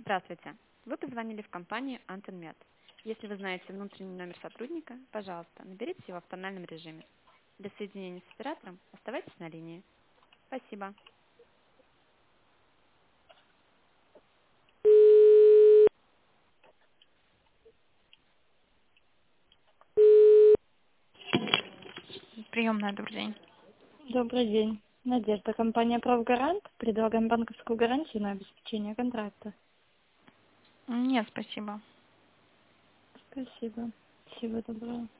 Здравствуйте. Вы позвонили в компанию Антенмед. Если вы знаете внутренний номер сотрудника, пожалуйста, наберите его в тональном режиме. Для соединения с оператором оставайтесь на линии. Спасибо. Приемная, добрый день. Добрый день. Надежда, компания «Правгарант». Предлагаем банковскую гарантию на обеспечение контракта. Нет, спасибо. Спасибо. Всего доброго.